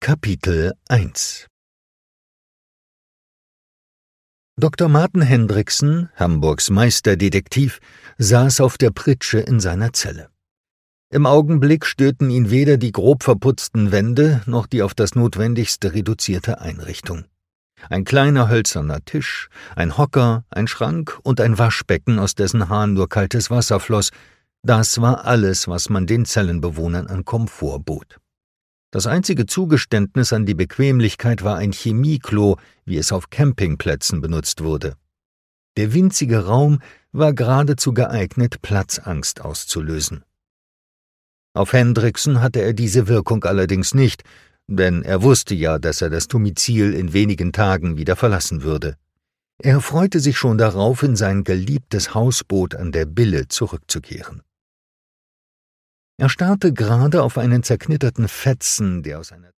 Kapitel 1 Dr. Martin Hendriksen, Hamburgs Meisterdetektiv, saß auf der Pritsche in seiner Zelle. Im Augenblick störten ihn weder die grob verputzten Wände noch die auf das Notwendigste reduzierte Einrichtung. Ein kleiner hölzerner Tisch, ein Hocker, ein Schrank und ein Waschbecken, aus dessen Hahn nur kaltes Wasser floss, das war alles, was man den Zellenbewohnern an Komfort bot. Das einzige Zugeständnis an die Bequemlichkeit war ein Chemieklo, wie es auf Campingplätzen benutzt wurde. Der winzige Raum war geradezu geeignet, Platzangst auszulösen. Auf Hendriksen hatte er diese Wirkung allerdings nicht, denn er wusste ja, dass er das Domizil in wenigen Tagen wieder verlassen würde. Er freute sich schon darauf, in sein geliebtes Hausboot an der Bille zurückzukehren. Er starrte gerade auf einen zerknitterten Fetzen, der aus einer